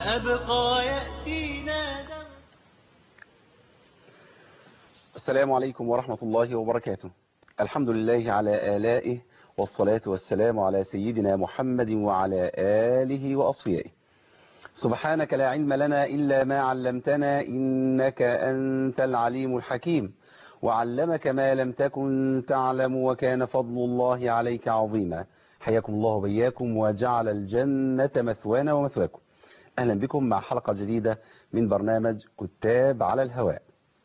أبقى يأتينا دم. السلام عليكم ورحمة الله وبركاته. الحمد لله على آلائه، والصلاة والسلام على سيدنا محمد وعلى آله وأصفيائه. سبحانك لا علم لنا إلا ما علمتنا، إنك أنت العليم الحكيم، وعلمك ما لم تكن تعلم، وكان فضل الله عليك عظيما. حياكم الله وبياكم، وجعل الجنة مثوانا ومثواكم. أهلا بكم مع حلقة جديدة من برنامج كتاب على الهواء.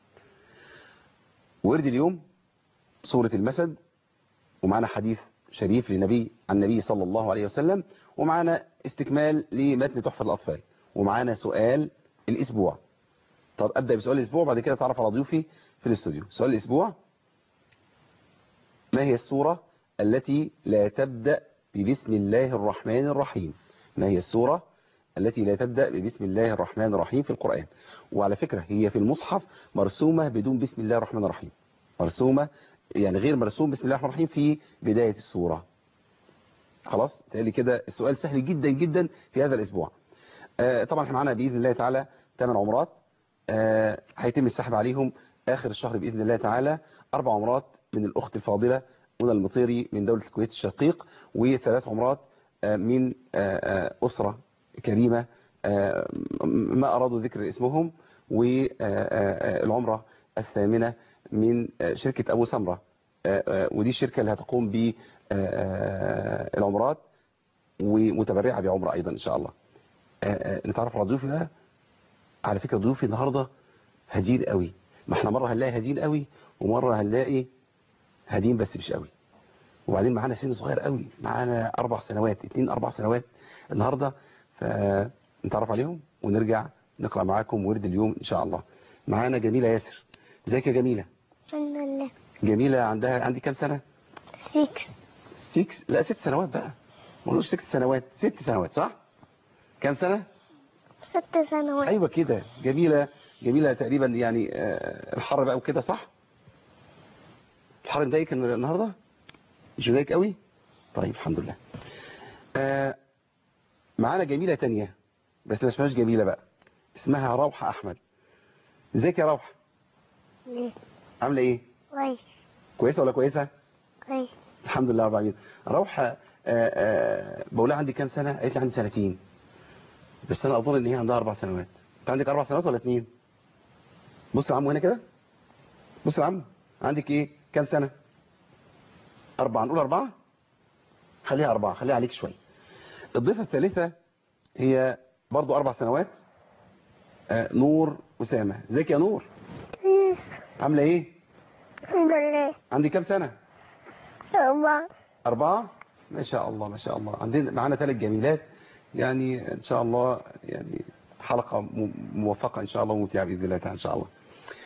ورد اليوم سورة المسد، ومعنا حديث شريف عن النبي صلى الله عليه وسلم، ومعنا استكمال لمتن تحفة الأطفال، ومعنا سؤال الأسبوع. طب أبدأ بسؤال الأسبوع، بعد كده تعرف على ضيوفي في الاستوديو. سؤال الأسبوع: ما هي السورة التي لا تبدأ ببسم الله الرحمن الرحيم؟ ما هي السورة التي لا تبدأ ببسم الله الرحمن الرحيم في القرآن؟ وعلى فكرة هي في المصحف مرسومة بدون بسم الله الرحمن الرحيم، مرسومة يعني غير مرسوم بسم الله الرحمن الرحيم في بداية السورة. خلاص تقالي كده السؤال سهل جدا جدا في هذا الأسبوع. طبعا احنا معانا بإذن الله تعالى 8 عمرات، هيتم السحب عليهم آخر الشهر بإذن الله تعالى. 4 عمرات من الأخت الفاضلة منى المطيري من دولة الكويت الشقيق، و3 عمرات من أسرة كريمة ما أرادوا ذكر اسمهم، والعمرة الثامنة من شركة أبو سمرة، ودي الشركة اللي هتقوم بالعمرات ومتبرعة بعمرة أيضا إن شاء الله. نتعرف على ضيوفي بقى. على فكرة ضيوفي النهاردة هادين قوي، ما احنا مرة هنلاقي هادين قوي، ومرة هنلاقي هادين بس مش قوي. وبعدين معانا سن صغير قوي، معانا 4 سنوات، 2 4 سنوات النهاردة، فنتعرف عليهم ونرجع نقرأ معاكم ورد اليوم إن شاء الله. معانا جميلة ياسر. ازيك يا جميلة؟ الحمد لله. جميلة عندي كام سنة؟ 6. لا 6 سنوات بقى، ما نقولش 6 سنوات، 6 سنوات صح؟ كام سنة؟ 6 سنوات. ايوه كده. جميلة تقريبا يعني. الحر بقى وكده صح؟ الحر مضايقك النهارده؟ مش مضايقك قوي؟ طيب الحمد لله. معانا جميلة تانية بس ما اسمهاش جميلة بقى، اسمها روحة أحمد. ازيك يا روحة؟ ليه؟ عاملة ايه؟ كويس. كويسة ولا كويسة؟ كويس. الحمد لله رب العالمين. روحة بقول لها عندي كام سنة؟ قالت لي عندي 2 سنين، بس أنا أظن إن هي عندها 4 سنوات. أنت عندك 4 سنوات ولا 2؟ بص يا عمو هنا كده، بص يا عمو، عندك ايه؟ كام سنة؟ 4. نقول 4؟ خليها 4، خليها عليك شوية. الضيفة الثالثة هي برضو 4 سنوات، نور أسامة. ازيك يا نور؟ عاملة ايه؟ الحمد لله. عندي كام سنة؟ 4. 4؟ ما شاء الله ما شاء الله. عندنا معانا 3 جميلات، يعني ان شاء الله يعني حلقة موفقة ان شاء الله وممتعة بإذن الله تعالى ان شاء الله.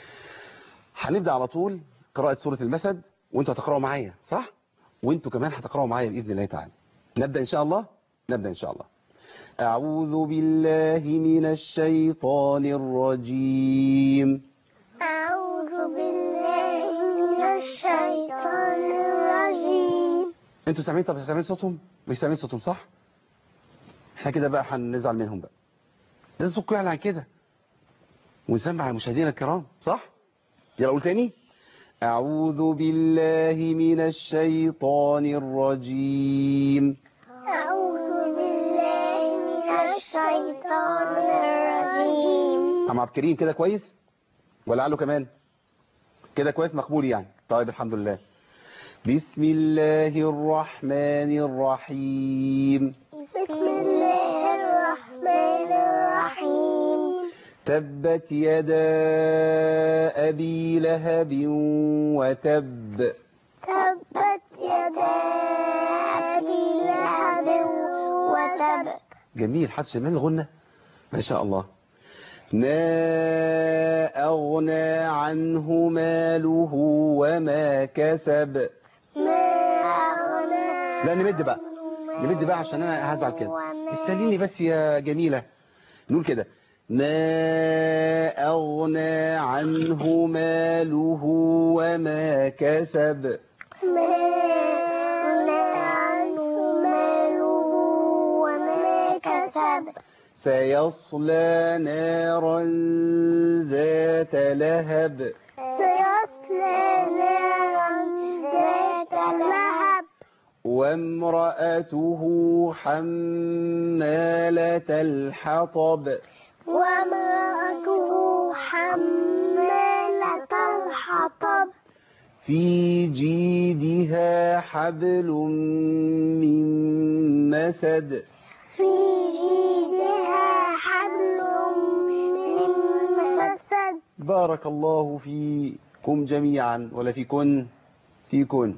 هنبدأ على طول قراءة سورة المسد، وانتوا هتقرأوا معايا صح؟ وانتوا كمان هتقرأوا معايا بإذن الله تعالى. نبدأ ان شاء الله. نبدأ ان شاء الله. أعوذ بالله من الشيطان الرجيم. أعوذ بالله من الشيطان الرجيم. انتوا سامعين؟ طب سامعين صوتهم؟ مش سامعين صوتهم صح؟ احنا كده بقى هنزعل منهم بقى، لازم صوتكم يعلى عن كده ونسمع مشاهدينا الكرام صح؟ يلا قول تاني. أعوذ بالله من الشيطان الرجيم. أعوذ بالله من الشيطان الرجيم. عم عبد الكريم كده كويس؟ ولا قاله كمان؟ كده كويس مقبول يعني. طيب الحمد لله. بسم الله الرحمن الرحيم. بسم الله الرحمن الرحيم. تبت يدا أبي لهب وتب. تبت يدا أبي لهب وتب. جميل. حد شمال الغنة ما شاء الله. ما أغنى عنه ماله وما كسب. ما أغنى. لا نمد بقى، نمد بقى عشان أنا هزعل كده. استنيني بس يا جميلة. نقول كده: ما أغنى عنه ماله وما كسب. ما أغنى عنه ماله وما كسب. سيصلى نارا ذات لهب سيصلى نارا ذات لهب وامرأته حمالة الحطب وامرأته حمالة الحطب في جيدها حبل من مسد في جيدها حبل من مسد. بارك الله فيكم جميعا ولا فيكن فيكن.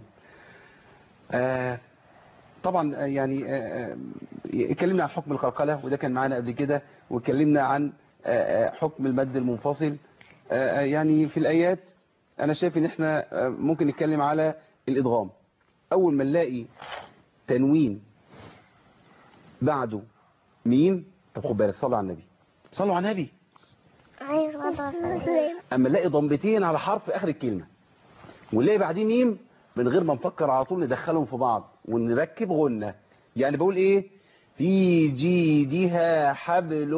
طبعا يعني اتكلمنا عن حكم القلقلة وده كان معانا قبل كده، واتكلمنا عن حكم المد المنفصل. يعني في الآيات أنا شايف إن إحنا ممكن نتكلم على الإدغام. أول ما نلاقي تنوين بعده ميم، طب خد بالك، صلوا على النبي، صلوا على النبي. أما نلاقي ضمتين على حرف آخر الكلمة ونلاقي بعدين ميم، من غير ما نفكر على طول ندخلهم في بعض ونركب غنة. يعني بقول ايه؟ في جيدها حبل،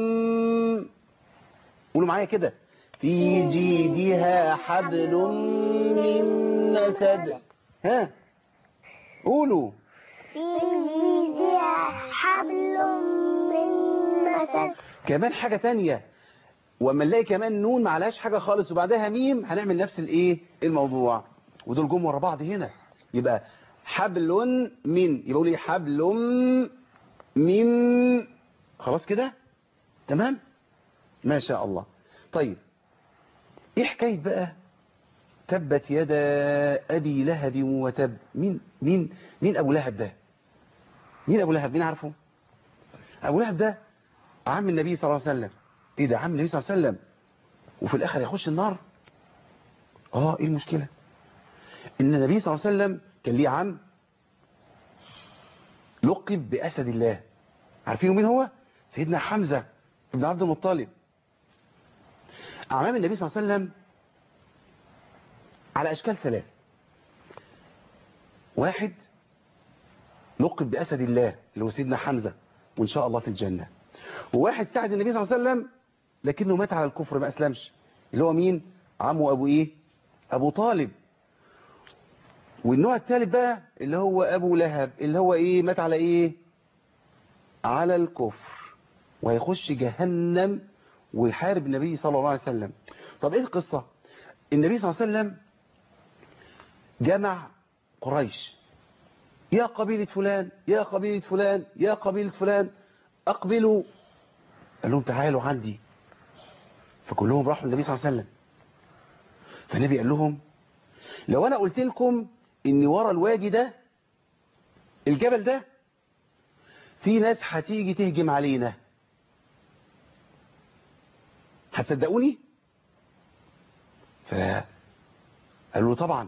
قولوا معايا كده، في جيدها حبل من مسد. ها قولوا. في جيدها حبل من مسد. كمان حاجة تانية، وما نلاقي كمان نون معلهاش حاجة خالص وبعدها ميم، هنعمل نفس الايه الموضوع، ودول جم ورا بعض هنا. يبقى حبل من، يبقى اقول ايه؟ حبل من. خلاص كده تمام ما شاء الله. طيب ايه حكايه بقى تبت يدا ابي لهب وتب؟ مين ابو لهب ده؟ مين ابو لهب؟ مين عارفه؟ ابو لهب ده عم النبي صلى الله عليه وسلم. ايه ده؟ عم النبي صلى الله عليه وسلم وفي الاخر يخش النار؟ ايه المشكله؟ ان النبي صلى الله عليه وسلم كان ليه عم لقب باسد الله. عارفينه مين هو؟ سيدنا حمزه ابن عبد المطلب. اعمام النبي صلى الله عليه وسلم على اشكال ثلاث. واحد لقب باسد الله اللي هو سيدنا حمزه وان شاء الله في الجنه. وواحد ساعد النبي صلى الله عليه وسلم لكنه مات على الكفر ما اسلمش، اللي هو مين؟ عمه ابو ايه؟ ابو طالب. والنوع الثالث بقى اللي هو ابو لهب، اللي هو ايه؟ مات على ايه؟ على الكفر وهيخش جهنم ويحارب النبي صلى الله عليه وسلم. طب ايه القصة؟ النبي صلى الله عليه وسلم جمع قريش، يا قبيلة فلان يا قبيلة فلان يا قبيلة فلان اقبلوا. قال لهم تعالوا عندي. فكلهم راحوا للنبي صلى الله عليه وسلم. فالنبي قال لهم لو انا قلت لكم ان ورا الوادي ده الجبل ده في ناس هتيجي تهجم علينا هتصدقوني؟ فقالوا له طبعا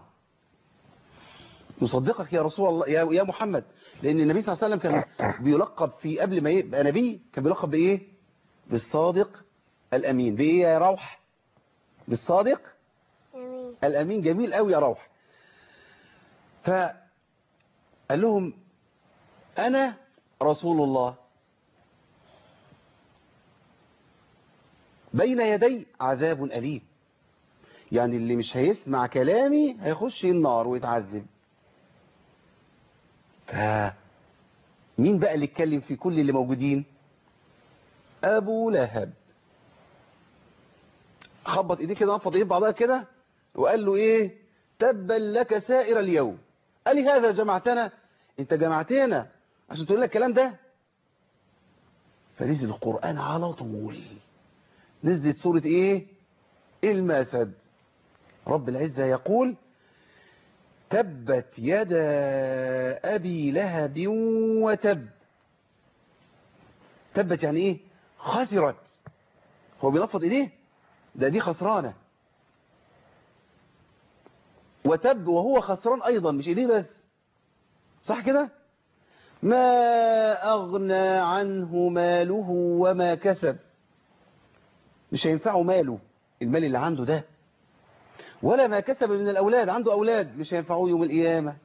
نصدقك يا رسول الله يا محمد، لان النبي صلى الله عليه وسلم كان بيلقب في قبل ما يبقى نبي كان بيلقب بايه؟ بالصادق الامين. بايه يا روح؟ بالصادق الامين. جميل قوي يا روح. فقال لهم انا رسول الله بين يدي عذاب أليم، يعني اللي مش هيسمع كلامي هيخش النار ويتعذب. مين بقى اللي اتكلم في كل اللي موجودين؟ أبو لهب. خبط ايديه كده، نفض ايديه بعضها كده وقال له ايه؟ تبا لك سائر اليوم، قال لي هذا جمعتنا؟ انت جمعتنا عشان تقول لك الكلام ده؟ فنزل القرآن على طول، نزلت سورة ايه؟ المسد. رب العزة يقول تبت يدا أبي لهب وتب. تبت يعني ايه؟ خسرت. هو بينفض ايديه، دي خسرانة. وتب وهو خسران ايضا، مش ايديه بس، صح كده؟ ما اغنى عنه ماله وما كسب. مش هينفعه ماله، المال اللي عنده ده، ولا ما كسب من الأولاد، عنده أولاد مش هينفعوه يوم القيامة.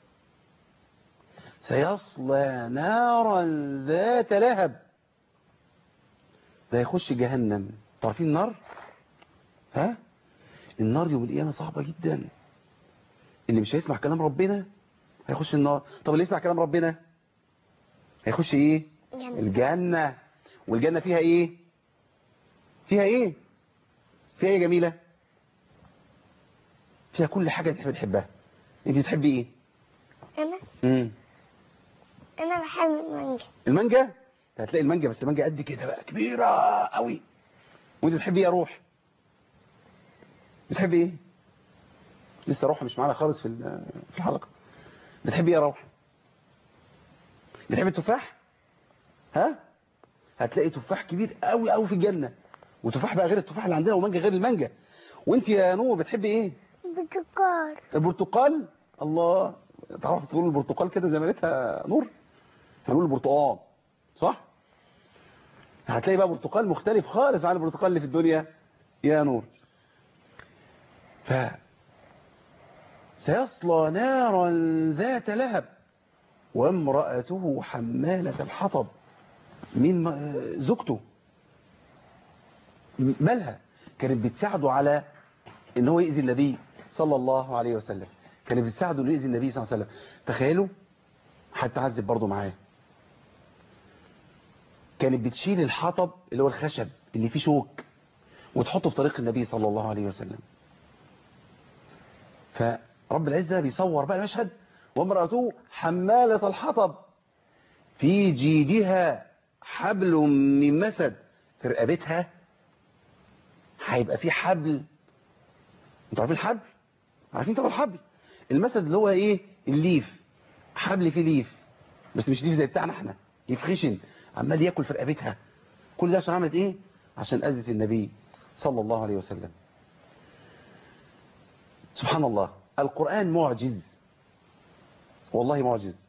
سيصلى نارا ذات لهب. ده هيخش جهنم. تعرفين النار؟ ها؟ النار يوم القيامة صعبة جدا. اللي مش هيسمع كلام ربنا هيخش النار. طب اللي يسمع كلام ربنا هيخش ايه؟ الجنة. والجنة فيها ايه؟ فيها ايه؟ فيها ايه جميلة؟ فيها كل حاجة انت بتحبها. انت بتحبي ايه؟ انا انا بحب المانجا. المانجا. هتلاقي المانجا، بس المانجا قد كده بقى، كبيرة قوي. وانت بتحبي ايه يا روح؟ بتحبي ايه؟ لسه روح مش معانا خالص في الحلقة. بتحبي ايه يا روح؟ بتحبي التفاح؟ ها؟ هتلاقي تفاح كبير قوي قوي في الجنة، وتفاح بقى غير التفاح اللي عندنا، ومانجا غير المانجا. وانت يا نور بتحبي ايه؟ برتقال. البرتقال. الله، تعرف تقول البرتقال كده زي ما قالتها نور؟ هنقول البرتقال صح؟ هتلاقي بقى برتقال مختلف خالص عن البرتقال اللي في الدنيا يا نور. سيصلى نارا ذات لهب وامرأته حمالة الحطب. مين زوجته؟ مالها؟ كانت بتساعده على ان هو يأذي النبي صلى الله عليه وسلم. كانت بتساعده انه يأذي النبي صلى الله عليه وسلم. تخيلوا، هتعذب برضه معاه. كانت بتشيل الحطب اللي هو الخشب اللي فيه شوك وتحطه في طريق النبي صلى الله عليه وسلم. فرب العزة بيصور بقى المشهد. وامرأته حمالة الحطب في جيدها حبل من مسد. في رقبتها هيبقى في حبل. انتوا عارفين الحبل؟ عارفين طبعا الحبل. المسد اللي هو ايه؟ الليف. حبل فيه ليف، بس مش ليف زي بتاعنا احنا، ليف خشن عمال ياكل في رقبتها. كل ده عشان عملت ايه؟ عشان اذت النبي صلى الله عليه وسلم. سبحان الله، القرآن معجز، والله معجز.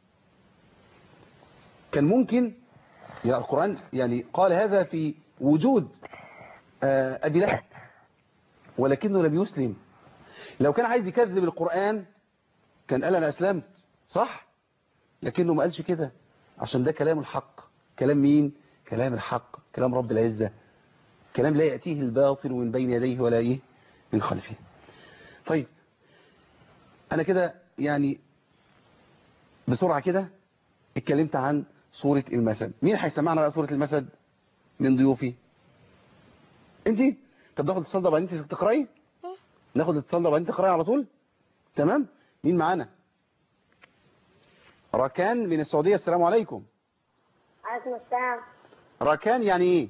كان ممكن يا القرآن يعني قال هذا في وجود أبي لهب، ولكنه لم يسلم. لو كان عايز يكذب القرآن كان قال أنا أسلمت، صح؟ لكنه ما قالش كده، عشان ده كلام الحق. كلام مين؟ كلام الحق، كلام رب العزة، كلام لا يأتيه الباطل من بين يديه ولا إيه من خلفه. طيب أنا كده يعني بسرعة كده اتكلمت عن سورة المسد. مين هيسمعنا بقى سورة المسد من ضيوفي؟ انتي؟ طب ناخد اتصال ده وبعدين انت تقراي؟ ناخد اتصال ده وبعدين تقراي على طول؟ تمام؟ مين معانا؟ راكان من السعودية. السلام عليكم. عليكم السلام. راكان يعني ايه؟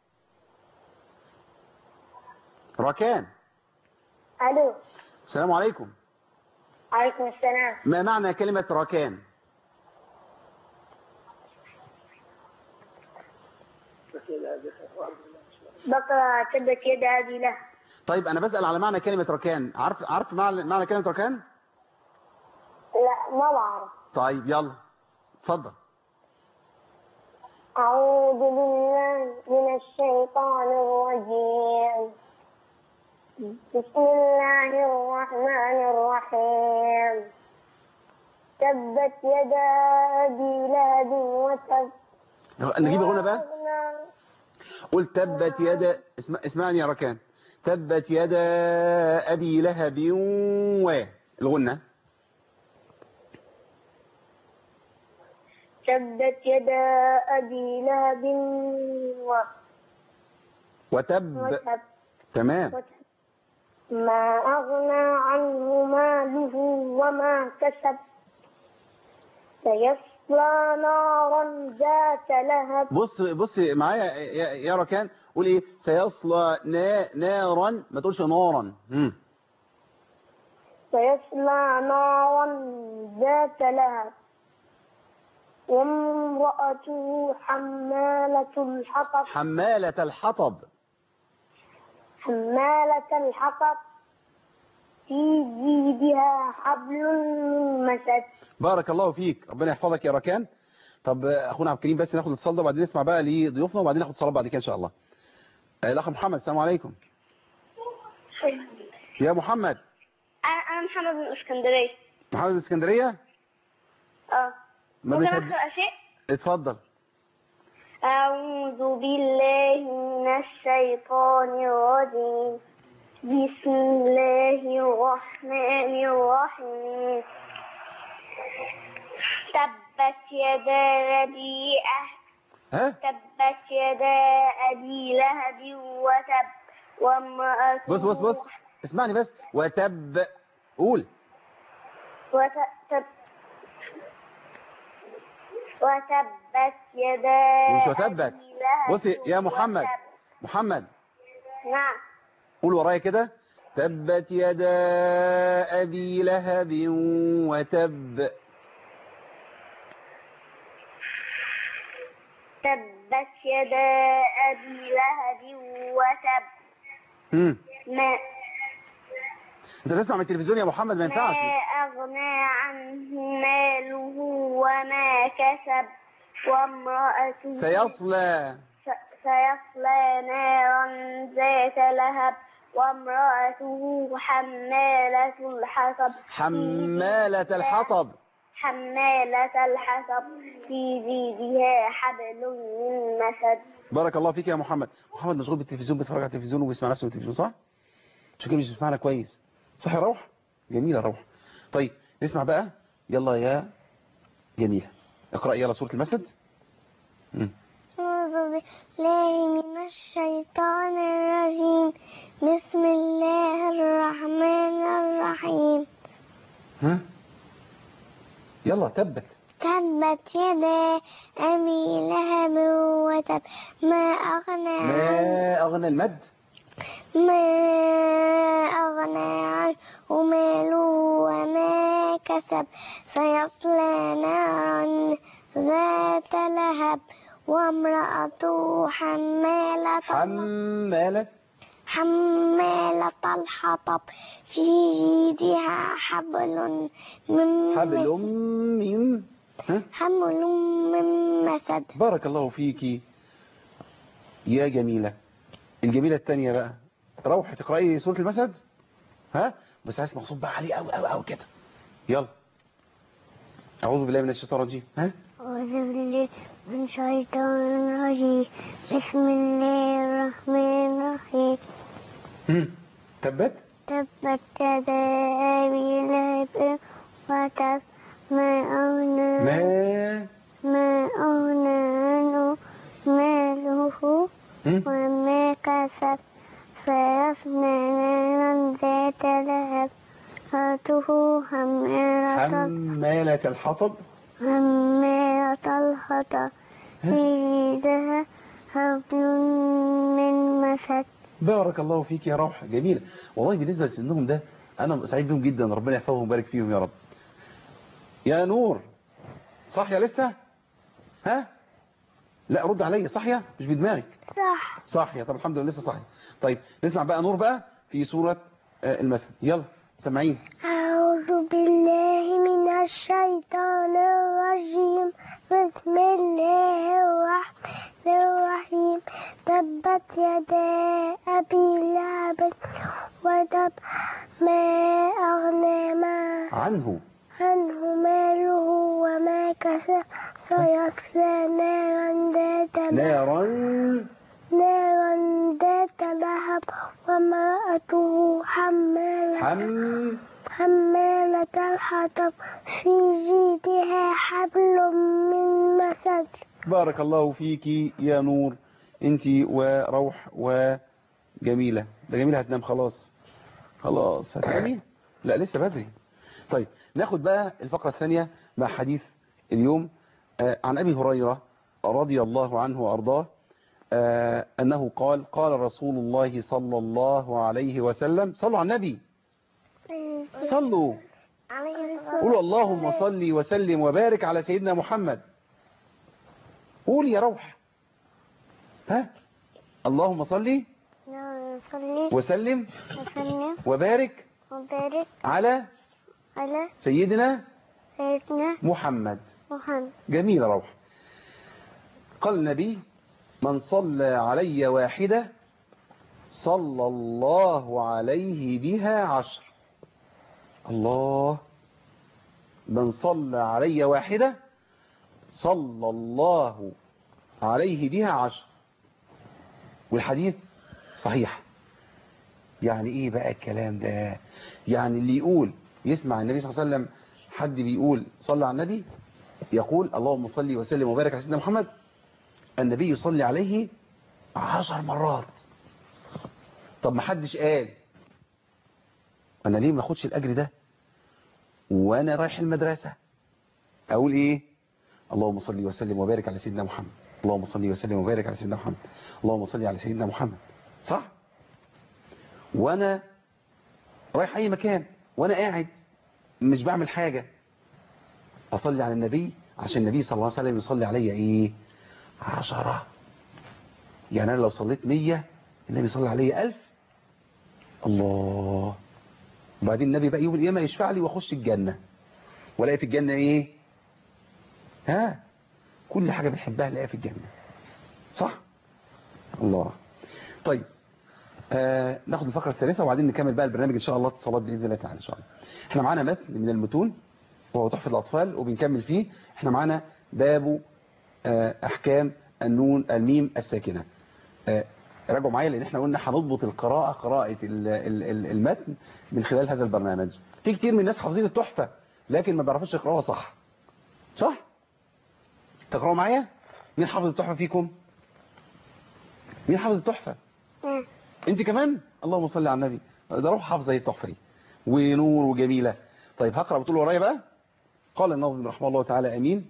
راكان. الو. السلام عليكم. عليكم السلام. ما معنى كلمة راكان؟ بقرة تبت يد أبي له. طيب انا بسأل على معنى كلمة راكان. عارف معنى كلمة راكان؟ لا ما بعرف. طيب يلا اتفضل. أعوذ بالله من الشيطان الرجيم. بسم الله الرحمن الرحيم. تبت يدا أبي لهب وتب. نجيب هنا بقى. قل تبت يدا، اسمعني يا ركان. تبت يدا أبي لهب الغنة. تبت يدا أبي لهب وتب. تمام. ما أغنى عنه ماله وما كسب سيصلى نارا ذات لهب. بص معايا يا ركان. قول ايه؟ سيصلى نارا، ما تقولش نارا. سيصلى نارا ذات لهب وامرأته حمالة الحطب. حمالة الحطب. حمالة الحطب في جيدها حبل من مسد. بارك الله فيك، ربنا يحفظك يا ركان. طب اخونا عبد الكريم بس ناخد الاتصال ده وبعدين نسمع بقى لضيوفنا وبعدين ناخد صلاة بعد كده ان شاء الله. الاخ محمد. السلام عليكم. يا محمد. أنا محمد من الإسكندرية. محمد من الإسكندرية. ممكن أقرأ شيء؟ اتفضل. أعوذ بالله من الشيطان الرجيم. بسم الله الرحمن الرحيم. تبت يدا أبي لهب وتب وامرأته. بص اسمعني بس. وتب. قول. وتبت يدا مش وتبت. أبي لهب بص يا محمد. وتب. محمد نعم. قول ورايا كده. تبت يدا أبي لهب وتب. تبت يدا أبي لهب وتب. ما انت تسمع من التلفزيون يا محمد، ما ينفعش. ما أغنى عنه ماله وما كسب وامرأته سيصلى نارا ذات لهب وامرأته حمالة الحطب. حمالة الحطب في جيدها حبل من مسد. بارك الله فيك يا محمد. محمد مشغول بالتلفزيون، بيتفرج على التلفزيون وبيسمع نفسه بالتلفزيون، صح؟ عشان كده مش بيسمعنا كويس، صح يا روح؟ جميلة روح. طيب نسمع بقى. يلا يا جميلة اقرأ يلا سورة المسد. أعوذ بالله من الشيطان الرجيم. بسم الله الرحمن الرحيم. يلا. تبت يدا أبي لهب وتب ما أغنى المد. ما أغنى عنه ماله وما كسب سيصلى نارا ذات لهب وامرأته حمالة الحطب في جيدها حبل من مسد. بارك الله فيكي يا جميلة. الجميلة التانية بقى روح تقرأي سورة المسد. بس عايز مقصود بقى عليه أو كده. يلا. أعوذ بالله من الشيطان الرجيم. أعوذ بالله من الشيطان الرجيم. بسم الله الرحمن الرحيم. تبت يدا أبي لهب وتب ما أغنى عنه ماله وما كسب سيصلى نارا ذات لهب وامرأته حمالة الحطب في جيدها حبل من مسد. بارك الله فيك يا روح. جميلة والله. بالنسبة لسنهم ده أنا سعيد بهم جدا، ربنا يحفظهم ويبارك فيهم يا رب. يا نور صحية لسه؟ لا رد عليا. صحية مش بدماغك؟ صحية. طب الحمد لله لسه صحية. طيب نسمع بقى نور بقى في سورة المسد. يلا سمعين. أعوذ بالله من الشيطان الرجيم. بسم الله الرحمن الرحيم. تبت يدا أبي لهب وتب ما أغنى عنه ماله وما كسب سيصلى نارا ذات لهب وامرأته حمالة الحطب في جيدها حبل من مسد. بارك الله فيكي يا نور انتي وروح وجميلة. ده جميلة هتنام خلاص هتنامي؟ لا لسه بدري. طيب ناخد بقى الفقرة الثانية مع حديث اليوم. عن أبي هريرة رضي الله عنه وأرضاه أنه قال رسول الله صلى الله عليه وسلم. صلوا على النبي. صلوا. قولوا اللهم صل وسلم وبارك على سيدنا محمد. قول يا روح. اللهم صل وسلم وبارك على سيدنا محمد. جميل روح. قال النبي من صلى علي واحدة صلى الله عليه بها 10. الله. من صلى علي واحدة صلى الله عليه بها 10. والحديث صحيح. يعني ايه بقى الكلام ده؟ يعني اللي يقول يسمع النبي صلى الله عليه وسلم حد بيقول صلى على النبي، يقول اللهم صل وسلم وبارك على سيدنا محمد، النبي يصلي عليه 10 مرات. طب ما حدش قال، انا ليه ما اخدش الاجر ده وانا رايح المدرسة؟ اقول ايه؟ اللهم صل وسلم وبارك على سيدنا محمد، اللهم صل وسلم وبارك على سيدنا محمد، اللهم صل على سيدنا محمد. صح؟ وانا رايح اي مكان وانا قاعد مش بعمل حاجة، اصلي على النبي عشان النبي صلى الله عليه وسلم يصلي عليا ايه؟ 10. يعني انا لو صليت 100 النبي يصلي عليا 1000. الله. وبعدين النبي بقى يوم القيامة يشفع لي واخش الجنة، والاقي في الجنة ايه؟ ها، كل حاجة بنحبها نلاقيها في الجنة. صح؟ الله. طيب ناخد الفقرة الثالثة وبعدين نكمل بقى البرنامج ان شاء الله، اتصالات باذن الله تعالى ان شاء الله. احنا معانا متن من المتون وهو تحفة الاطفال وبنكمل فيه. احنا معانا باب احكام النون الميم الساكنة. راجعوا معايا لان احنا قلنا هنضبط القراءة، قراءة المتن من خلال هذا البرنامج. في كتير من الناس حافظين التحفة لكن ما بيعرفوش يقراوها صح. صح؟ تقرأوا معايا؟ مين حافظ التحفة فيكم؟ مين حافظ التحفة؟ انت كمان؟ اللهم صل على النبي. ده روح حافظ زي التحفة ونور وجميلة. طيب هقرأ بتقول ورايا بقى. قال الناظم رحمه الله تعالى امين.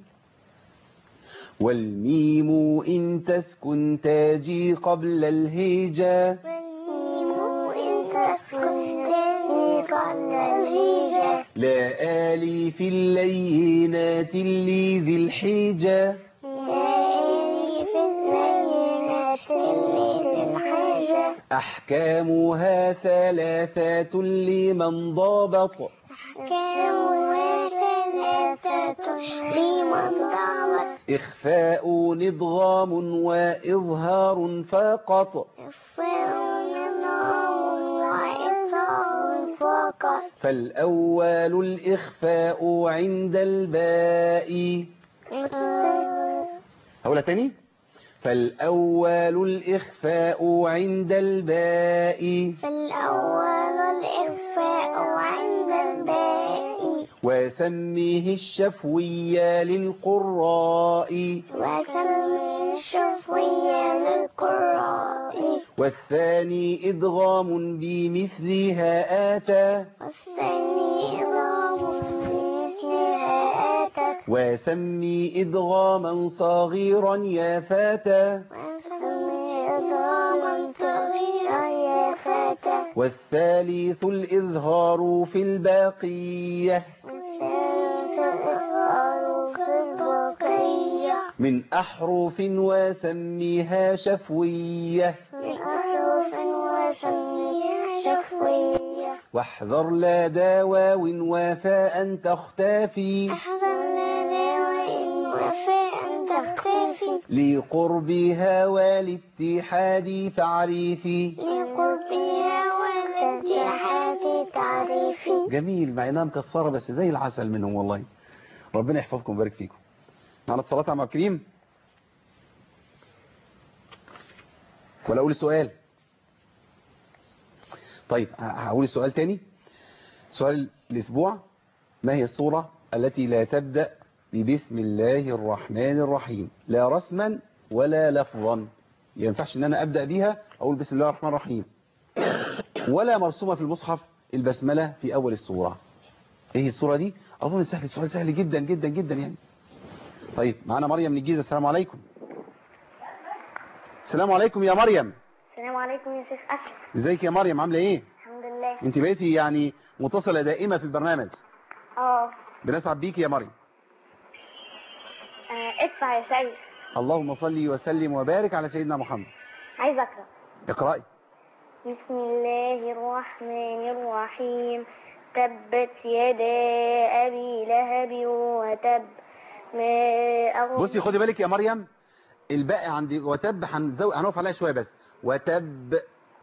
والميم إن تسكن تاجي قبل الهجا، والميم إن تسكن تاجي قبل الهجا، لا آلي في اللينات اللي ذي الحجة، ليالي في الليلات اللي ذي الحجة، أحكامها ثلاثات لمن ضابط، أحكامها ثلاثة لمن ضابط، إخفاء نضغام وإظهار فقط، إخفاء نظام وإظهار فقط، فالأول الإخفاء عند الباء. هقولها تاني. فالأول الإخفاء عند الباء، فالأول الإخفاء عند الباء، وسميه الشفوي للقراء، وسمي الشفوي للقراء، والثاني إدغام بمثلها آتى، والثاني إضغام بمثلها آتت، وسمي إدغاما صغيرا يا فتى، وسمي إضغاما صغيرا يا فتى، والثالث الإظهار في الباقية، والثالث الإظهار في البقية، من أحرف وسميها شفوية، من أحرف وسميها شفوية، واحذر لا دواو وفاء تختفي، أحذر لنا وإن وفاء تختفي، لقربها والاتحاد تعريفي. لقربها والاتحاد تعريفي. جميل، مع انها مكسره بس زي العسل منهم والله. ربنا يحفظكم ويبارك فيكم. معنا اتصالات يا عم عبد الكريم ولا اقول السؤال؟ طيب هقول السؤال تاني. سؤال الاسبوع: ما هي السورة التي لا تبدأ ببسم الله الرحمن الرحيم، لا رسما ولا لفظا؟ ينفعش ان انا ابدأ بيها اقول بسم الله الرحمن الرحيم، ولا مرسومة في المصحف البسملة في اول السورة. ايه السورة دي؟ اظن سهل، السؤال سهل جدا جدا جدا يعني. طيب معانا مريم من الجيزة. السلام عليكم. السلام عليكم يا مريم. السلام عليكم يا شيخ أكرم. ازيك يا مريم، عاملة ايه؟ الحمد لله. انت بقيتي يعني متصلة دائمة في البرنامج. اه. بنسعد بيكي يا مريم. ادفع يا سيد. اللهم صل وسلم وبارك على سيدنا محمد. عايز اقرا. اقرأي. بسم الله الرحمن الرحيم. تبت يدا أبي لهب وتب ما أغنى. بصي خدي بالك يا مريم، الباقي عندي وتب هنقف عليها شوية بس. وتب.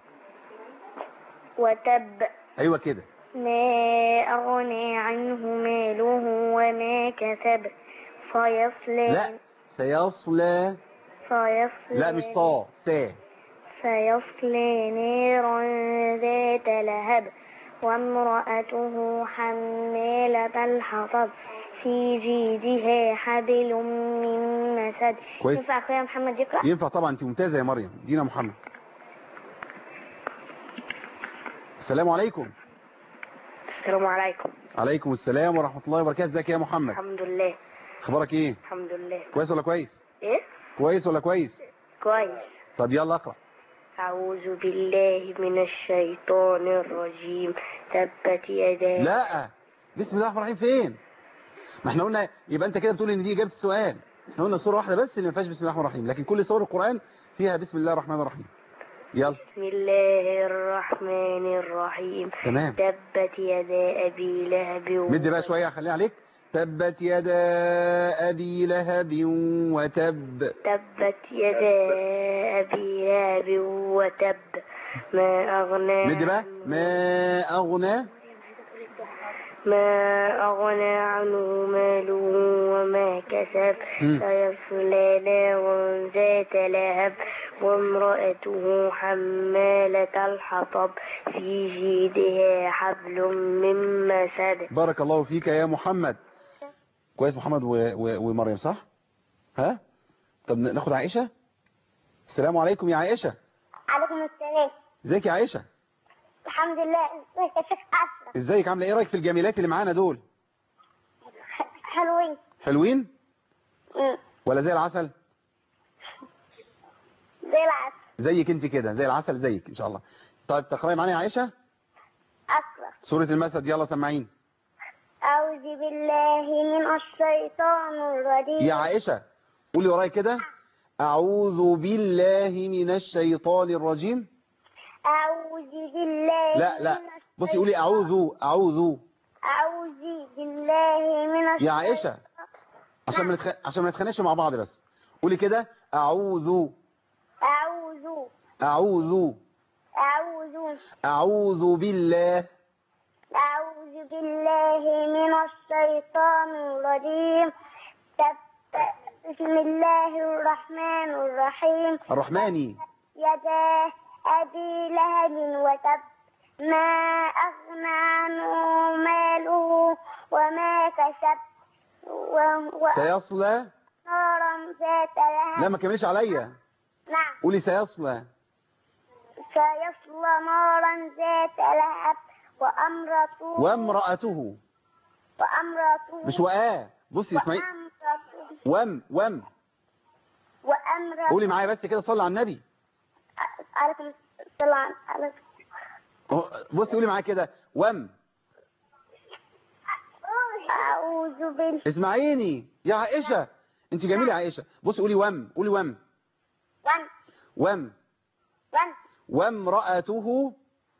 ايوه كده. ما أغنى عنه ماله وما كسب سيصلى. لا، سيصلى. لا مش صا سا. سيصلى نارا ذات لهب وامرأته حمالة الحطب في جيدها حبل من مسد. كويس. ينفع أخويا محمد يقرأ؟ ينفع طبعا، انت ممتازة يا مريم. دينا محمد. السلام عليكم. السلام عليكم. عليكم السلام ورحمة الله وبركاته. ازيك يا محمد؟ الحمد لله. اخبارك ايه؟ الحمد لله. كويس ولا كويس؟ ايه؟ كويس ولا كويس؟ كويس. طب يلا اقرأ. أعوذ بالله من الشيطان الرجيم. تبت يدا. لا بسم الله الرحمن الرحيم فين؟ ما احنا قلنا، يبقى انت كده بتقول ان دي اجابة السؤال. احنا قلنا سورة واحدة بس اللي ما فيهاش بسم الله الرحمن الرحيم، لكن كل سور القرآن فيها بسم الله الرحمن الرحيم. يلا. بسم الله الرحمن الرحيم. تمام. تبت يدا أبي لهب مد بقى شوية خليها عليك. تبت يدا أبي لهب وتب. تبت يدا أبي لهب وتب ما أغنى. مد بقى. ما أغنى عنه ماله وما كسب. سيصلى نارا ذات لهب وامرأته حمالة الحطب في جيدها حبل من مسد. بارك الله فيك يا محمد. كويس محمد ومريم صح؟ ها؟ طب ناخد عائشة. السلام عليكم يا عائشة. عليكم السلام. ازيك يا عائشة؟ الحمد لله. ازيك يا شيخ أشرف؟ ازيك عاملة ايه؟ رأيك في الجميلات اللي معانا دول؟ حلوين. حلوين؟ ولا زي العسل؟ زي العسل. زيك انت كده، زي العسل زيك ان شاء الله. طيب تقرأي معانا يا عائشة؟ أقرأ. سورة المسد، يلا سمعين. أعوذ بالله من الشيطان الرجيم. يا عائشة قولي وراي كده. أعوذ بالله من الشيطان الرجيم. أعوذ بالله. لا بصي قولي أعوذ. أعوذ بالله من الشيطان. يا عائشة عشان ما نتخانقش مع بعض، بس قولي كده. أعوذ بالله. أعوذ بالله من الشيطان الرجيم. بسم الله الرحمن الرحيم. الرحماني. يدا أبي لهب وتب ما أغنى عنه ماله وما كسب. سيصلى نارا ذات لهب. لا ما كملش عليا. نعم. قولي سيصلى نارا ذات لهب وامرأته. مش بصي اسمعي. وامرأته. قولي معايا بس كده، صلي على النبي. عليكم السلام. بصي قولي معايا كده. أعوذ بالله. اسمعيني يا عائشة، انت جميلة يا عائشة. بصي قولي قولي وامرأته.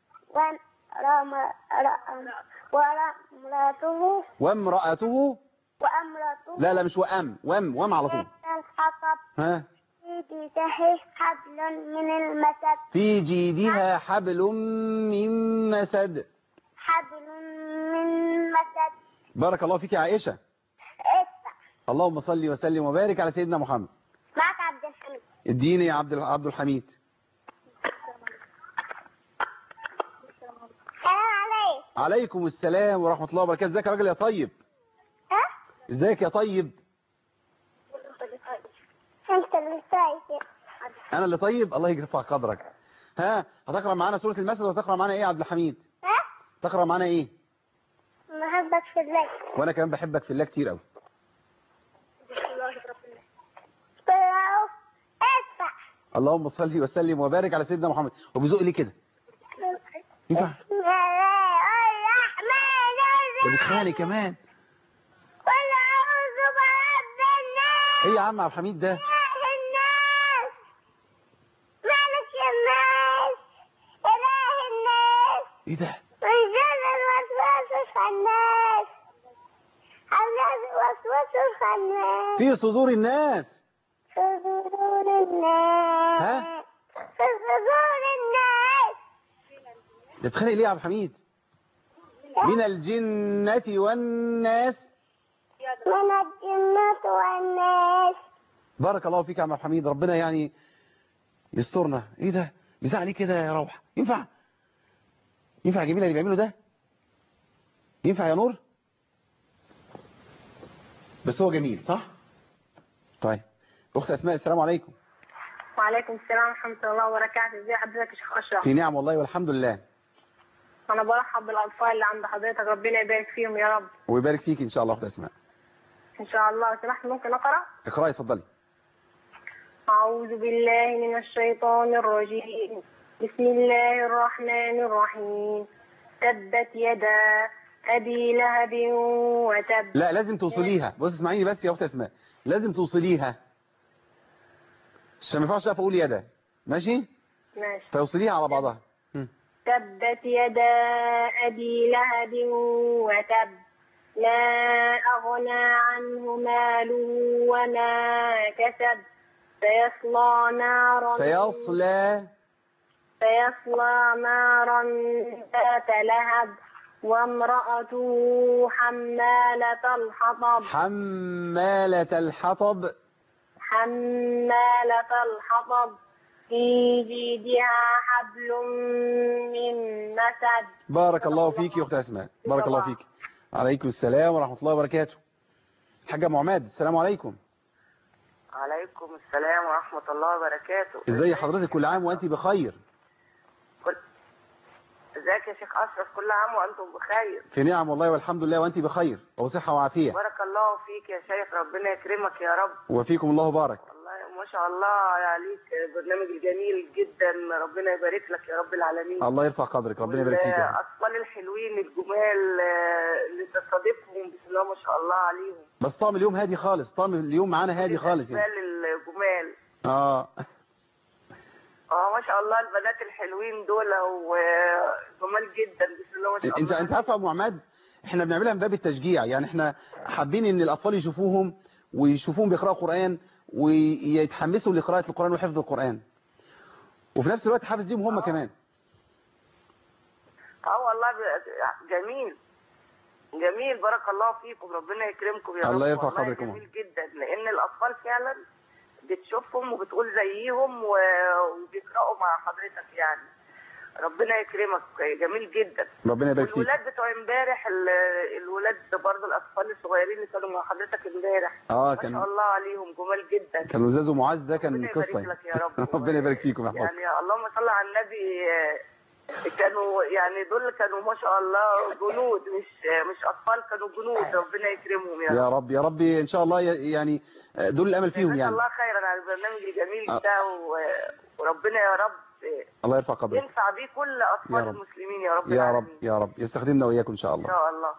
وامرأته. لا مش وام على طول. ها. في جيدها حبل من مسد. بارك الله فيك يا عائشة. اللهم صل وسلم وبارك على سيدنا محمد. معك عبد الحميد. اديني يا عبد الحميد. عليكم السلام ورحمة الله وبركاته. ازيك يا راجل يا طيب؟ ازيك يا طيب؟ انت اللي طيب. انا اللي طيب. الله يرفع قدرك. ها هتقرأ معانا سورة المسد وتقرأ معانا ايه يا عبد الحميد؟ تقرأ معانا ايه؟ بحبك في الله. وانا كمان بحبك في الله كتير قوي. اللهم صل وسلم وبارك على سيدنا محمد. وبيزق ليه كده؟ ينفع؟ ده بيتخانق كمان. ايه يا عم عبد الحميد ده؟ ايه ده؟ في صدور الناس. ها؟ في صدور الناس. ده بتخانق ليه يا عبد الحميد؟ من الجنة والناس. من الجنة والناس. بارك الله فيك يا عم حميد، ربنا يعني يسترنا. ايه ده بيزعق ليه كده يا روح؟ ينفع يا جميله اللي بيعمله ده؟ ينفع يا نور؟ بس هو جميل صح؟ طيب اخت اسماء السلام عليكم. وعليكم السلام ورحمة الله وبركاته. ازي حضرتك يا شيخ أشرف؟ في نعم والله والحمد لله. أنا برحب بالأطفال اللي عند حضرتك، ربنا يبارك فيهم يا رب. ويبارك فيك ان شاء الله اخت اسماء. إن شاء الله. لو سمحت ممكن أقرأ؟ اقراي اتفضلي. أعوذ بالله من الشيطان الرجيم. بسم الله الرحمن الرحيم. تبت يدا أبي لهب وتب. لا لازم توصليها. بص اسمعيني بس يا اخت اسماء، لازم توصليها عشان ما ينفعش اقف اقول يدا. ماشي؟ ماشي. فوصليها على بعضها. تبت يدا أبي لهب وتب ما أغنى عنه ماله وما كسب سيصلى نارا نارا ذات لهب وامرأته حمالة الحطب في جيدها حبل من مسد. بارك الله فيك يا اخت اسماء، بارك الله فيك. عليكم السلام ورحمة الله وبركاته. الحاج ابو عماد السلام عليكم. عليكم السلام ورحمة الله وبركاته. ازي حضرتك؟ كل عام وانت بخير. ازيك يا شيخ أشرف؟ كل عام وأنتم بخير. في نعم والله والحمد لله وانت بخير وصحة وعافية. بارك الله فيك يا شيخ، ربنا يكرمك يا رب. وفيكم الله بارك. والله ما شاء الله عليك، برنامج الجميل جدا، ربنا يبارك لك يا رب العالمين. الله يرفع قدرك، ربنا يبارك فيك. الأطفال الحلوين الجمال اللي تستضيفهم بسم الله ما شاء الله عليهم. بس طعم اليوم هادي خالص، طعم اليوم معانا هادي خالص يعني. الجمال. ما شاء الله البنات الحلوين دول وجمال جدا بسم الله ما شاء الله. انت عارفه يا ابو عماد، احنا بنعملها من باب التشجيع، يعني احنا حابين ان الاطفال يشوفوهم ويشوفوهم بيقراوا قرآن ويتحمسوا لقراءة القرآن وحفظ القرآن، وفي نفس الوقت حافظ ليهم هم كمان. والله جميل بارك الله فيكم، ربنا يكرمكم يا رب. الله يرفع قدركم. جميل جدا، لان الاطفال فعلا بتشوفهم وبتقول زيهم وبيقرأوا مع حضرتك يعني. ربنا يكرمك، جميل جدا. ربنا يبارك فيك. الولاد بتوع امبارح، الولاد برضه الاطفال الصغيرين اللي كانوا مع حضرتك امبارح ما شاء الله عليهم جمال جدا. كانوا لزاز ومعاذ، ده كان قصه. ربنا يبارك لك يا رب. ربنا يبارك فيكم يا يعني اللهم صل على النبي. كانوا يعني دول كانوا ما شاء الله جنود، مش اطفال، كانوا جنود. ربنا يكرمهم يا رب يا رب ان شاء الله، يعني دول الامل فيهم يعني. الله خيرا على البرنامج الجميل ده وربنا يا رب الله يرفع قدرك، ينفع بيه كل اطفال المسلمين يا رب. يا رب يا رب يستخدمنا واياكم ان شاء الله. ان شاء الله.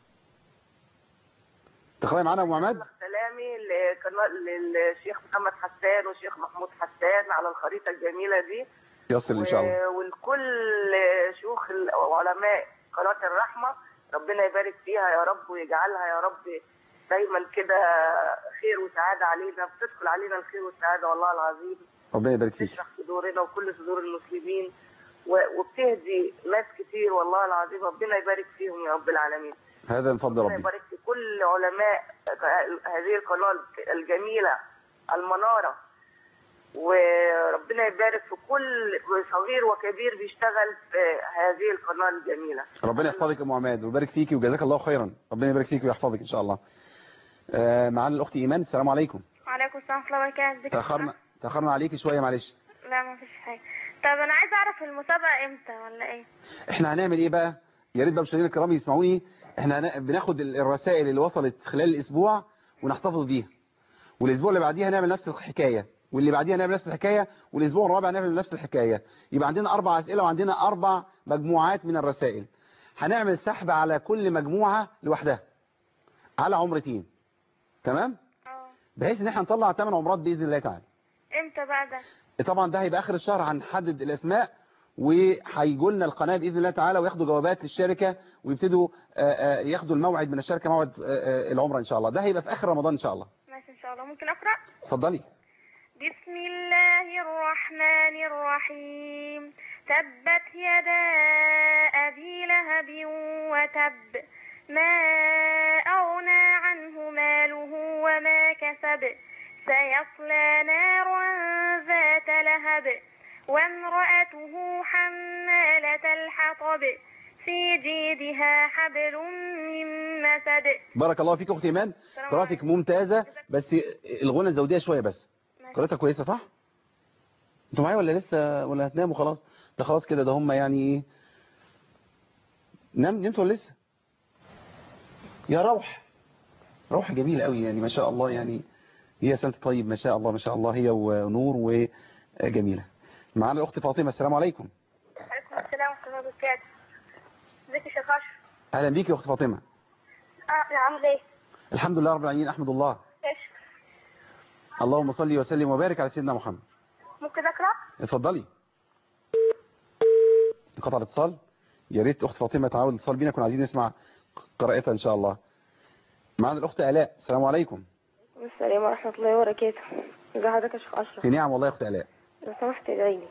تقراي معانا ابو عماد؟ سلامي للشيخ محمد حسان والشيخ محمود حسان على الخريطه الجميله دي، يصل ان شاء الله. ولكل شيوخ وعلماء قناه الرحمه، ربنا يبارك فيها يا رب ويجعلها يا رب دايما كده خير وسعاده علينا، بتدخل علينا الخير والسعاده والله العظيم. ربنا يبارك فيك. تشرح صدورنا وكل صدور المسلمين وبتهدي ناس كتير والله العظيم، ربنا يبارك فيهم يا رب العالمين. هذا من فضل ربي. ربنا يبارك في كل علماء هذه القناه الجميله المناره، وربنا يبارك في كل صغير وكبير بيشتغل في هذه القناه الجميله. ربنا يحفظك يا ام عماد ويبارك فيكي وجزاك الله خيرا، ربنا يبارك فيكي ويحفظك ان شاء الله. معانا الاخت ايمان السلام عليكم. وعليكم السلام ورحمه الله وبركاته. تاخرنا عليكي شويه معلش. لا ما فيش حاجه. طب انا عايزه اعرف المسابقه امتى ولا ايه؟ احنا هنعمل ايه بقى؟ يا ريت بقى مشاهدينا الكرام يسمعوني. احنا بناخد الرسائل اللي وصلت خلال الاسبوع ونحتفظ بيها، والاسبوع اللي بعديها نعمل نفس الحكايه، واللي بعديها نعمل نفس الحكايه، والاسبوع الرابع نعمل نفس الحكايه. يبقى عندنا 4 اسئله وعندنا 4 مجموعات من الرسائل. هنعمل سحب على كل مجموعه لوحدها على عمرتين، تمام؟ بحيث ان احنا نطلع 8 عمرات باذن الله تعالى. امتى بقى ده؟ طبعا ده هيبقى اخر الشهر، هنحدد الاسماء وهيجوا لنا القناه باذن الله تعالى وياخدوا جوابات للشركه ويبتدوا ياخدوا الموعد من الشركه، موعد العمره ان شاء الله. ده هيبقى في اخر رمضان ان شاء الله. ماشي ان شاء الله. ممكن اقرا؟ اتفضلي. بسم الله الرحمن الرحيم. تبت يدا ابي لهب وتب ما اغنى عنه ماله وما كسب سيصلى نارا ذات لهب وامرأته حمالة الحطب في جيدها حبل من مسد. بارك الله فيك اختي ايمان، قراءتك ممتازه، بس الغنى الزوجيه شويه بس. قراءتها كويسه صح؟ انتوا معايا ولا لسه ولا هتناموا خلاص؟ ده خلاص كده، ده هم يعني ايه، نمتوا ولا لسه؟ يا روح جميل قوي يعني ما شاء الله، يعني هي سنة طيب ما شاء الله ما شاء الله، هي ونور وجميلة. معانا الأخت فاطمة. السلام عليكم. عليكم السلام ورحمة الله وبركاته. ازيك يا شيخ أشرف؟ أهلا بيك يا أخت فاطمة. عامل ايه؟ الحمد لله رب العالمين، أحمد الله. ايش؟ اللهم صل وسلم وبارك على سيدنا محمد. ممكن أقرأ؟ اتفضلي. انقطع الاتصال. يا ريت أخت فاطمة تعاود الاتصال بينا، كنا عايزين نسمع قراءتها إن شاء الله. معانا الأخت آلاء. السلام عليكم. السلام ورحمة الله وبركاته. ازي حضرتك يا شيخ أشرف؟ في نعم والله يا أخت آلاء. لو سمحت ادعي لي.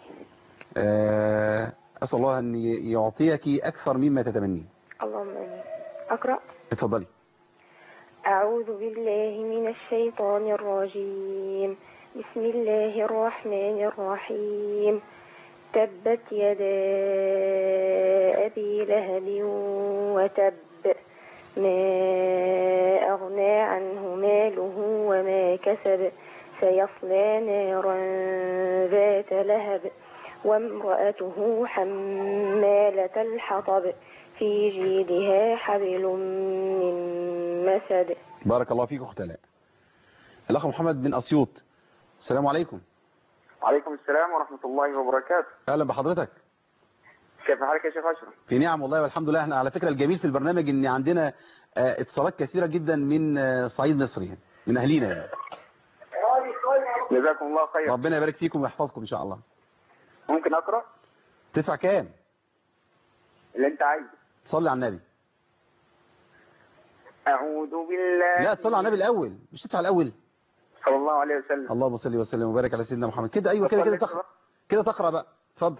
أسأل الله أن يعطيك أكثر مما تتمنين. اللهم آمين. أقرأ؟ اتفضلي. أعوذ بالله من الشيطان الرجيم. بسم الله الرحمن الرحيم. تبت يدا أبي لهب وتب ما أغنى عنه ماله وما كسب سيصلى نارا ذات لهب وامرأته حمالة الحطب في جيدها حبل من مسد. بارك الله فيك أخت آلاء. الأخ محمد بن أسيوط. السلام عليكم. وعليكم السلام ورحمة الله وبركاته. أهلا بحضرتك. كيف حالك يا شيخ أشرف؟ في نعم والله والحمد لله. احنا على فكرة الجميل في البرنامج ان عندنا اتصالات كثيرة جدا من صعيد مصر يعني، من أهلينا يعني. جزاكم الله خير. ربنا يبارك فيكم ويحفظكم إن شاء الله. ممكن أقرأ؟ تدفع كام؟ اللي أنت عايزه. تصلي على النبي. أعوذ بالله. لا تصلي على النبي الأول، مش تدفع الأول. صلى الله عليه وسلم. اللهم صل وسلم وبارك على سيدنا محمد. كده أيوة كده تقرأ. كده تقرأ بقى. اتفضل.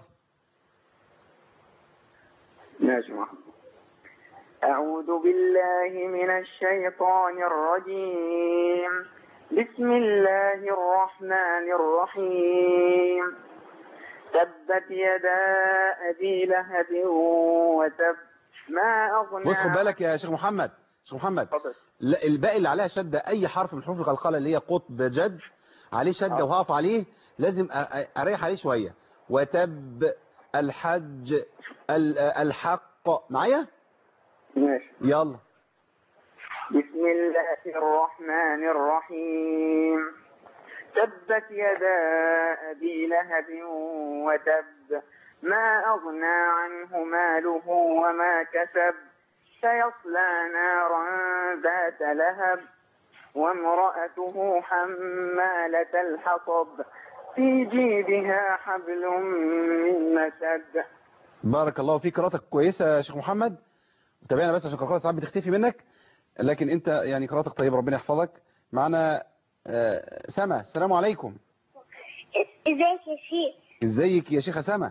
ماشي محمد. أعوذ بالله من الشيطان الرجيم. بسم الله الرحمن الرحيم. تبت يدا أبي لهب وتب ما أغنى. بص خد بالك يا شيخ محمد. شيخ محمد لا، الباقي اللي عليها شدة، أي حرف من حروف القلقلة اللي هي قطب جد عليه شدة وهقف عليه لازم أريح عليه شوية. وتب الحج الحق معايا. ماشي يلا. بسم الله الرحمن الرحيم. تبت يدا أبي لهب وتب ما أغنى عنه ماله وما كسب سيصلى نارا ذات لهب وامرأته حمالة الحطب في جيدها حبل من مسد. بارك الله فيك. قراءتك كويسة يا شيخ محمد. تابعنا بس عشان قراءتك ساعات بتختفي منك، لكن انت يعني قراءتك طيبة ربنا يحفظك. معنا سما. السلام عليكم. ازيك يا شيخ؟ ازيك يا شيخة سما؟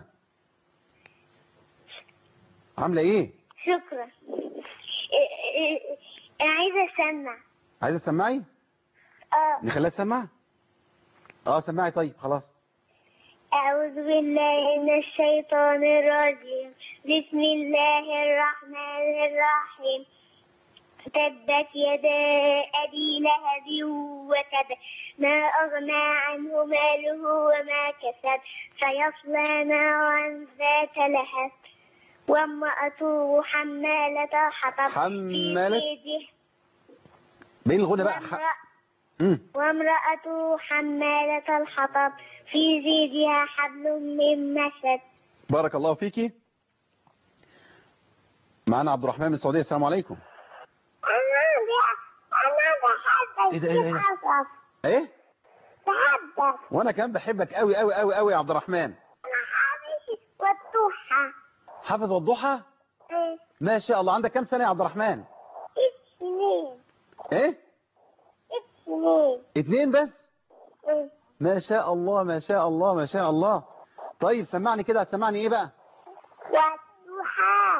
عاملة ايه؟ شكرا. عايزة اسمع. عايزة تسمعي؟ نخليها تسمع؟ سمعي. طيب خلاص. أعوذ بالله من الشيطان الرجيم. بسم الله الرحمن الرحيم. تبت يدا أبي لهب وتب ما أغنى عنه ماله وما كسب سيصلى نارا ذات لهب وامرأته حمالة الحطب حمالة بين الغنى بقى. وامرأته حمالة الحطب في جيدها حبل من مسد. بارك الله فيكي. معنا عبد الرحمن من السعودية. السلام عليكم. أنا بحبك. ايه؟ بحبك. وانا كمان بحبك قوي قوي قوي قوي يا عبد الرحمن. أنا حافظ والضحى. حافظ والضحى؟ ما شاء الله. عندك كام سنة يا عبد الرحمن؟ 2. ايه؟ 2. 2 بس؟ ما شاء الله ما شاء الله ما شاء الله. طيب سمعني كده. هتسمعني ايه بقى؟ والضحى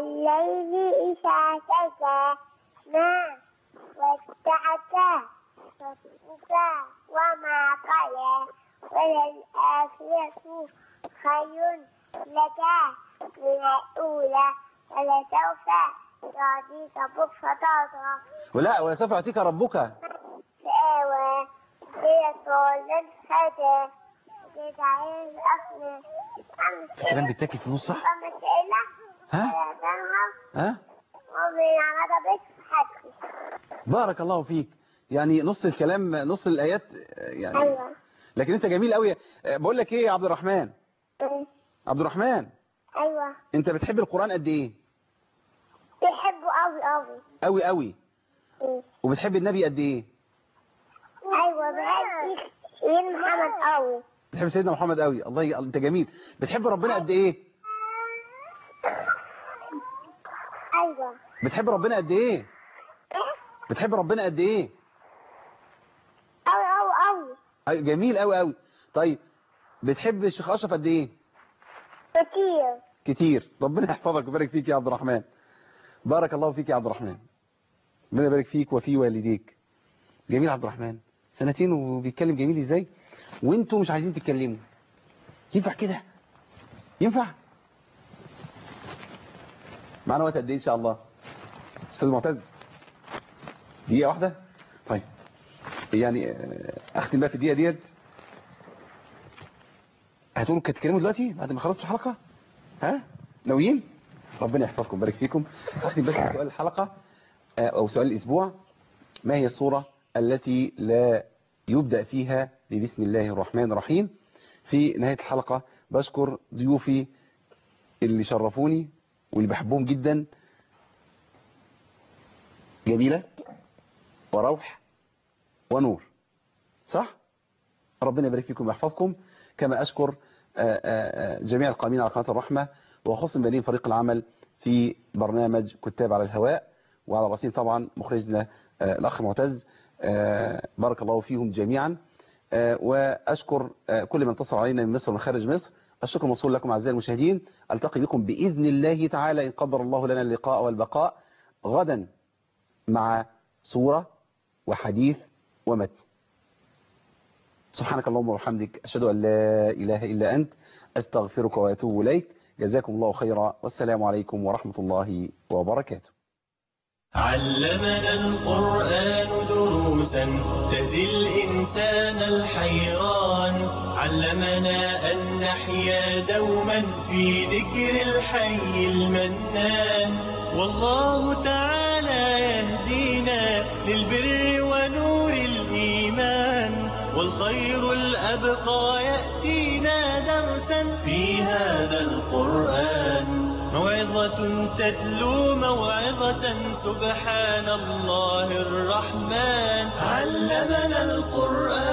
والليل إذا سجى ما ودعك ربك وما قلى وللآخرة خير لك من الأولى ولسوف يعطيك ربك فترضى ولا ولسوف يعطيك ربك فآوى ليطول الهدى لتعين الأخر الكلام بيتاكل في نص صح؟ أما السئلة ها؟ ولا تنهر ها؟ ومن عربك حكي. بارك الله فيك. يعني نص الكلام نص الآيات يعني أيوة. لكن انت جميل قوي. بقول لك ايه يا عبد الرحمن؟ عبد الرحمن أيوة. انت بتحب القرآن قد ايه؟ بحبه أوي أوي. قوي قوي. وبتحب النبي قد ايه؟ أيوة بحب سيدنا محمد أوي. بتحب سيدنا محمد قوي. الله انت جميل. بتحب ربنا قد ايه؟ أيوة. بتحب ربنا قد ايه؟ بتحب ربنا قد ايه؟ أوي أوي أوي. جميل قوي قوي. طيب بتحب الشيخ اشرف قد ايه؟ كتير. كتير. ربنا يحفظك ويبارك فيك يا عبد الرحمن. بارك الله فيك يا عبد الرحمن. ربنا يبارك فيك وفي والديك. جميل عبد الرحمن. 2 سنين وبيتكلم جميل ازاي؟ وانتوا مش عايزين تتكلموا. ينفع كده؟ ينفع؟ معنا وقت قد ايه ان شاء الله؟ استاذ معتز. دقيقة واحدة؟ طيب. يعني اختم بقى في الدقيقة ديت. هتقولوا تتكلموا دلوقتي بعد ما خلصت الحلقة؟ ها؟ ناويين؟ ربنا يحفظكم ويبارك فيكم. اختم بس بسؤال الحلقة او سؤال الاسبوع. ما هي السورة التي لا يبدأ فيها ببسم الله الرحمن الرحيم؟ في نهاية الحلقة بشكر ضيوفي اللي شرفوني واللي بحبهم جدا. جميلة وروح ونور. صح؟ ربنا يبارك فيكم ويحفظكم. كما أشكر جميع القائمين على قناة الرحمة وخصوصا بنين فريق العمل في برنامج كتاب على الهواء وعلى رأسهم طبعا مخرجنا الأخ معتز. بارك الله فيهم جميعا. وأشكر كل من اتصل علينا من مصر ومن خارج مصر. الشكر موصول لكم أعزائي المشاهدين. ألتقي بكم بإذن الله تعالى إن قدر الله لنا اللقاء والبقاء غدا مع صورة وحديث ومتن. سبحانك اللهم وبحمدك أشهد أن لا إله إلا أنت أستغفرك وأتوب إليك. جزاكم الله خيرا والسلام عليكم ورحمة الله وبركاته. علمنا القرآن دروسا تهدي الإنسان الحيران. علمنا أن نحيا دوما في ذكر الحي المنان. والله تعالى يهدينا للبر ونور الإيمان. والخير الأبقى يأتينا درسا في هذا القرآن. موعظة تتلو موعظة سبحان الله الرحمن. علمنا القرآن.